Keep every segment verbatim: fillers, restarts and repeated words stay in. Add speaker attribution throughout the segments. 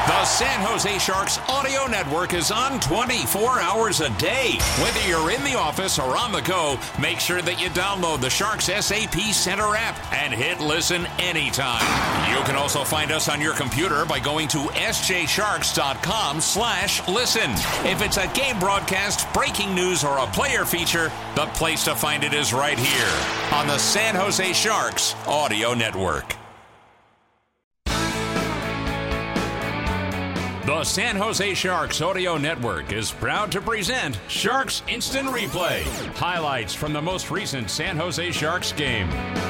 Speaker 1: The San Jose Sharks Audio Network is on twenty-four hours a day. Whether you're in the office or on the go, make sure that you download the Sharks S A P Center app and hit listen anytime. You can also find us on your computer by going to s j sharks dot com slash listen. If it's a game broadcast, breaking news, or a player feature, the place to find it is right here on the San Jose Sharks Audio Network. The San Jose Sharks Audio Network is proud to present Sharks Instant Replay. Highlights from the most recent San Jose Sharks game.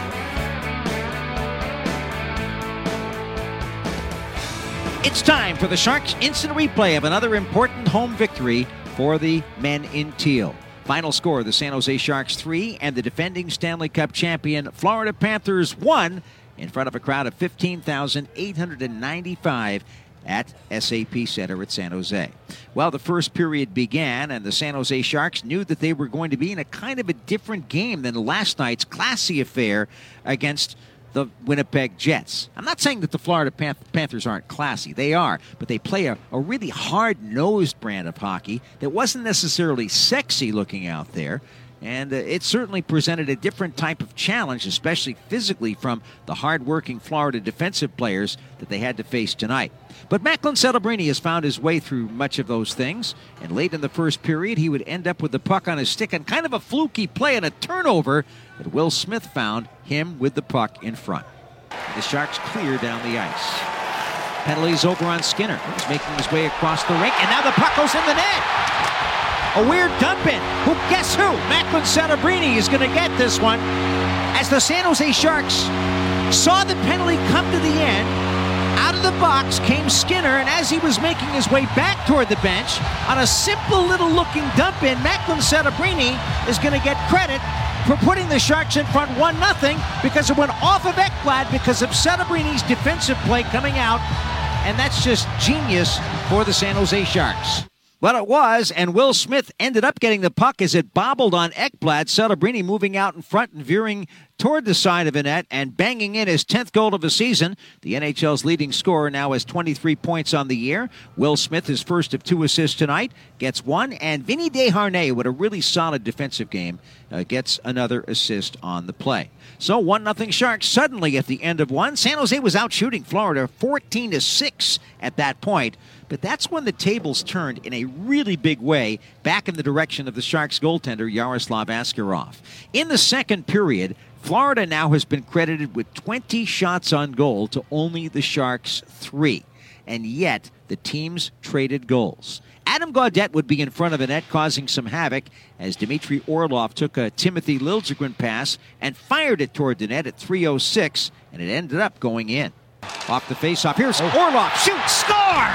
Speaker 2: It's time for the Sharks Instant Replay of another important home victory for the men in teal. Final score, the San Jose Sharks three and the defending Stanley Cup champion Florida Panthers one in front of a crowd of fifteen thousand eight hundred ninety-five at S A P Center at San Jose. Well, the first period began, and the San Jose Sharks knew that they were going to be in a kind of a different game than last night's classy affair against the Winnipeg Jets. I'm not saying that the Florida Panth- Panthers aren't classy. They are, but they play a, a really hard-nosed brand of hockey that wasn't necessarily sexy looking out there. And uh, it certainly presented a different type of challenge, especially physically, from the hard-working Florida defensive players that they had to face tonight. But Macklin Celebrini has found his way through much of those things, and late in the first period, he would end up with the puck on his stick on kind of a fluky play and a turnover that Will Smith found him with the puck in front. The Sharks clear down the ice. Penalties over on Skinner. He's making his way across the rink, and now the puck goes in the net. A weird dump-in. Who, guess who? Macklin Celebrini is going to get this one. As the San Jose Sharks saw the penalty come to the end, out of the box came Skinner, and as he was making his way back toward the bench, on a simple little-looking dump-in, Macklin Celebrini is going to get credit for putting the Sharks in front one nothing because it went off of Ekblad because of Celebrini's defensive play coming out, and that's just genius for the San Jose Sharks. Well, it was, and Will Smith ended up getting the puck as it bobbled on Ekblad. Celebrini moving out in front and veering toward the side of the net and banging in his tenth goal of the season. The N H L's leading scorer now has twenty-three points on the year. Will Smith, his first of two assists tonight, gets one. And Vinny Desharnais, with a really solid defensive game, uh, gets another assist on the play. So one nothing Sharks suddenly at the end of one. San Jose was out shooting Florida fourteen to six at that point. But that's when the tables turned in a really big way back in the direction of the Sharks goaltender, Yaroslav Askarov. In the second period, Florida now has been credited with twenty shots on goal to only the Sharks three. And yet, the teams traded goals. Adam Gaudette would be in front of the net, causing some havoc as Dmitry Orlov took a Timothy Liljegren pass and fired it toward the net at three oh six, and it ended up going in. Off the faceoff, here's Orlov, shoots, score!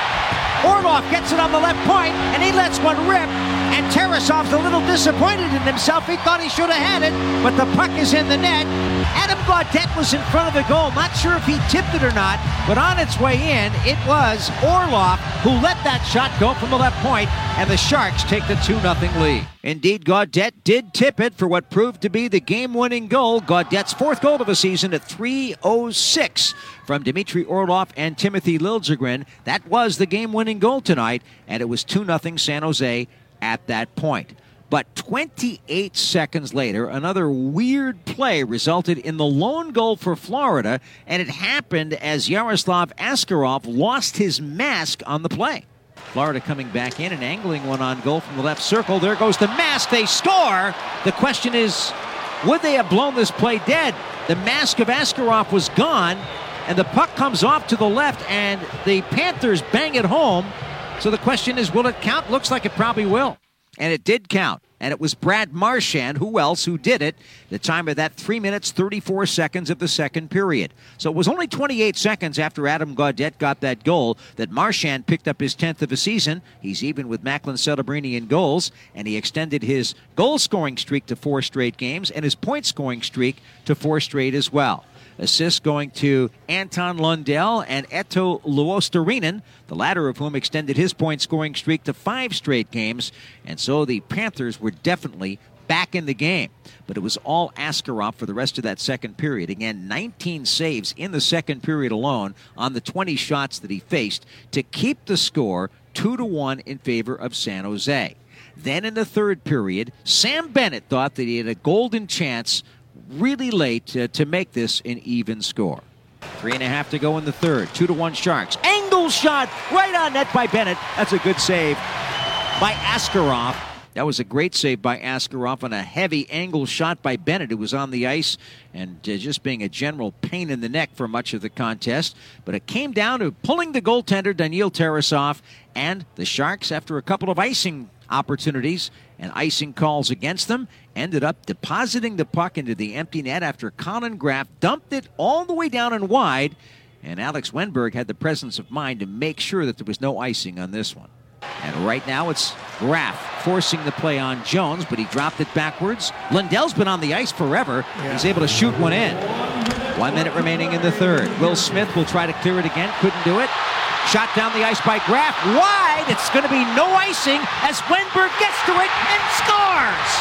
Speaker 2: Orlov gets it on the left point, and he lets one rip, and Tarasov's a little disappointed in himself. He thought he should have had it, but the puck is in the net. Adam Gaudette was in front of the goal. Not sure if he tipped it or not, but on its way in, it was Orlov who let that shot go from the left point, and the Sharks take the two nothing lead. Indeed, Gaudette did tip it for what proved to be the game-winning goal. Gaudette's fourth goal of the season at three oh six from Dmitry Orlov and Timothy Liljegren. That was the game-winning goal tonight, and it was two nothing San Jose at that point. But twenty-eight seconds later, another weird play resulted in the lone goal for Florida, and it happened as Yaroslav Askarov lost his mask on the play. Florida coming back in and angling one on goal from the left circle. There goes the mask. They score. The question is, would they have blown this play dead? The mask of Askarov was gone, and the puck comes off to the left, and the Panthers bang it home. So the question is, will it count? Looks like it probably will. And it did count. And it was Brad Marchand, who else, who did it, the time of that three minutes, thirty-four seconds of the second period. So it was only twenty-eight seconds after Adam Gaudette got that goal that Marchand picked up his tenth of the season. He's even with Macklin Celebrini in goals, and he extended his goal-scoring streak to four straight games and his point-scoring streak to four straight as well. Assists going to Anton Lundell and Eto Luostarinen, the latter of whom extended his point-scoring streak to five straight games. And so the Panthers were definitely back in the game. But it was all Askarov for the rest of that second period. Again, nineteen saves in the second period alone on the twenty shots that he faced to keep the score two to one in favor of San Jose. Then in the third period, Sam Bennett thought that he had a golden chance really late uh, to make this an even score. Three and a half to go in the third. Two to one Sharks. Angle shot right on net by Bennett. That's a good save by Askarov. That was a great save by Askarov on a heavy angle shot by Bennett, who was on the ice and uh, just being a general pain in the neck for much of the contest. But it came down to pulling the goaltender, Daniil Tarasov, and the Sharks, after a couple of icing opportunities and icing calls against them, ended up depositing the puck into the empty net after Colin Graff dumped it all the way down and wide, and Alex Wenberg had the presence of mind to make sure that there was no icing on this one. And right now it's Graff forcing the play on Jones, but he dropped it backwards. Lundell's been on the ice forever. Yeah. He's able to shoot one in. One minute remaining in the third. Will Smith will try to clear it again. Couldn't do it. Shot down the ice by Graff. Wide. It's going to be no icing as Wenberg gets to it and scores.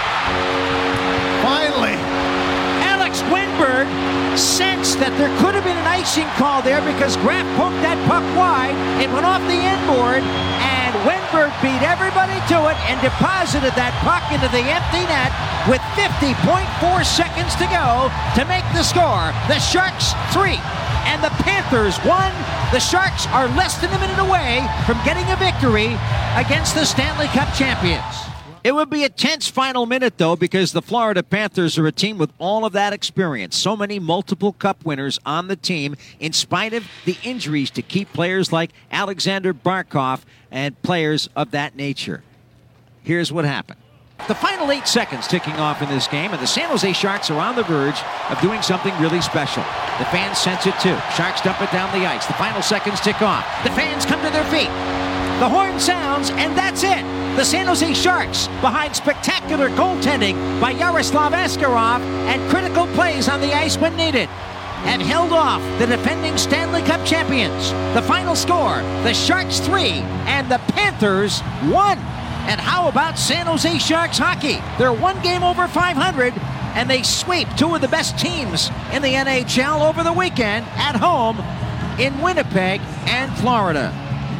Speaker 3: Finally.
Speaker 2: Alex Wenberg sensed that there could have been an icing call there because Graff poked that puck wide. It went off the inboard, and Wenberg beat everybody to it and deposited that puck into the empty net with fifty point four seconds to go to make the score. The Sharks three and the Panthers one. The Sharks are less than a minute away from getting a victory against the Stanley Cup champions. It would be a tense final minute, though, because the Florida Panthers are a team with all of that experience. So many multiple cup winners on the team, in spite of the injuries to key players like Alexander Barkov and players of that nature. Here's what happened. The final eight seconds ticking off in this game, and the San Jose Sharks are on the verge of doing something really special. The fans sense it, too. Sharks dump it down the ice. The final seconds tick off. The fans come to their feet. The horn sounds, and that's it. The San Jose Sharks, behind spectacular goaltending by Yaroslav Askarov and critical plays on the ice when needed, have held off the defending Stanley Cup champions. The final score, the Sharks three and the Panthers one. And how about San Jose Sharks hockey? They're one game over five hundred, and they sweep two of the best teams in the N H L over the weekend at home in Winnipeg and Florida.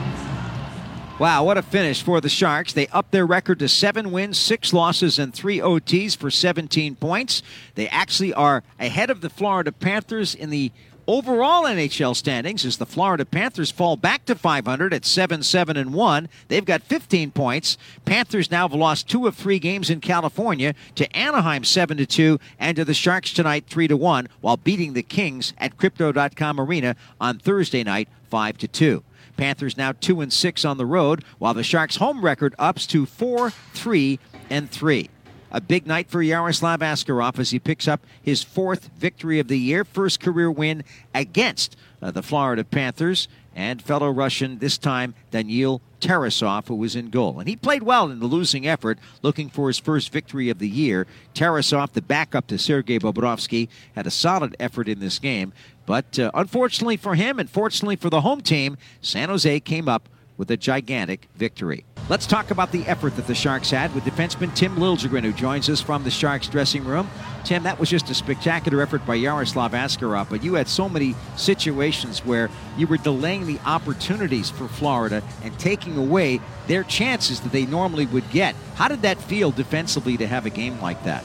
Speaker 2: Wow, what a finish for the Sharks. They upped their record to seven wins, six losses, and three O Ts for seventeen points. They actually are ahead of the Florida Panthers in the overall N H L standings as the Florida Panthers fall back to five hundred at seven seven and one. They've got fifteen points. Panthers now have lost two of three games in California, to Anaheim seven to two and to the Sharks tonight three to one, while beating the Kings at Crypto dot com Arena on Thursday night five to two. Panthers now two and six on the road, while the Sharks' home record ups to four three and three. A big night for Yaroslav Askarov as he picks up his fourth victory of the year, first career win against uh, the Florida Panthers, and fellow Russian, this time Daniil Tarasov, who was in goal. And he played well in the losing effort, looking for his first victory of the year. Tarasov, the backup to Sergei Bobrovsky, had a solid effort in this game. But uh, unfortunately for him and fortunately for the home team, San Jose came up with a gigantic victory. Let's talk about the effort that the Sharks had with defenseman Tim Liljegren, who joins us from the Sharks dressing room. Tim, that was just a spectacular effort by Yaroslav Askarov, but you had so many situations where you were delaying the opportunities for Florida and taking away their chances that they normally would get. How did that feel defensively to have a game like that?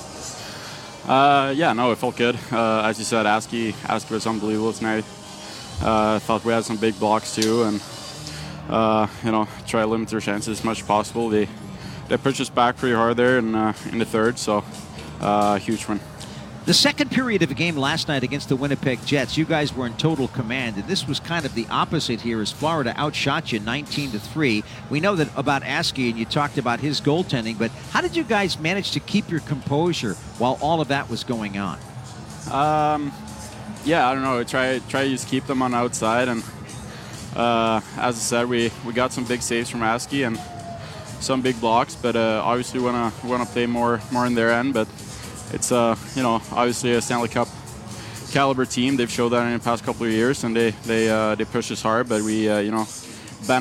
Speaker 4: Uh, yeah, no, it felt good. Uh, as you said, Aski, Aski was unbelievable tonight. I uh, thought we had some big blocks too, and uh, you know, try to limit their chances as much as possible. They they pushed us back pretty hard there in uh, in the third, so uh, huge win.
Speaker 2: The second period of the game last night against the Winnipeg Jets, you guys were in total command, and this was kind of the opposite here as Florida outshot you nineteen to three. We know that about Aski, and you talked about his goaltending, but how did you guys manage to keep your composure while all of that was going on?
Speaker 4: Um, yeah, I don't know. Try try to just keep them on the outside, and uh, as I said, we, we got some big saves from Aski and some big blocks, but uh, obviously we wanna we wanna play more more in their end, but. It's uh, you know, obviously a Stanley Cup caliber team. They've showed that in the past couple of years, and they they uh, they push us hard. But we uh, you know bend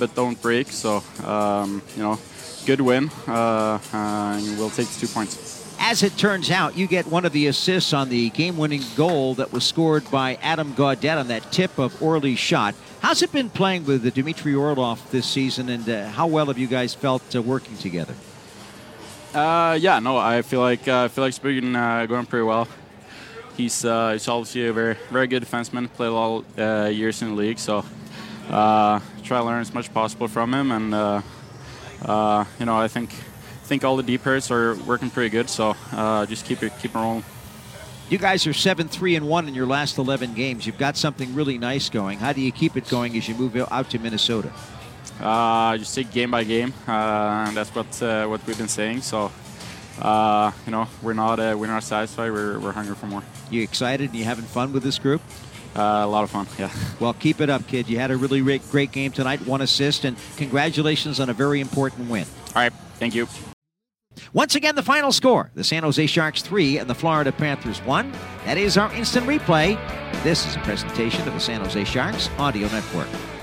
Speaker 4: but don't break. So um, you know, good win, uh, and we'll take the two points.
Speaker 2: As it turns out, you get one of the assists on the game-winning goal that was scored by Adam Gaudette on that tip of Orly's shot. How's it been playing with the Dmitry Orlov this season, and uh, how well have you guys felt uh, working together?
Speaker 4: Uh, yeah, no, I feel like uh, I feel like it's been uh, going pretty well. He's uh, he's obviously a very very good defenseman. Played a lot of uh, years in the league, so uh, try to learn as much as possible from him. And uh, uh, you know, I think. I think all the deep hits are working pretty good, so uh, just keep it keep it rolling.
Speaker 2: You guys are seven three and one in your last eleven games. You've got something really nice going. How do you keep it going as you move out to Minnesota?
Speaker 4: Uh, just take game by game, uh, and that's what uh, what we've been saying. So uh, you know, we're not uh, we're not satisfied. We're we're hungry for more.
Speaker 2: You excited and you having fun with this group?
Speaker 4: Uh, a lot of fun, yeah.
Speaker 2: Well, keep it up, kid. You had a really great game tonight, one assist, and congratulations on a very important win.
Speaker 4: All right, thank you.
Speaker 2: Once again, the final score, the San Jose Sharks three and the Florida Panthers one. That is our instant replay. This is a presentation of the San Jose Sharks Audio Network.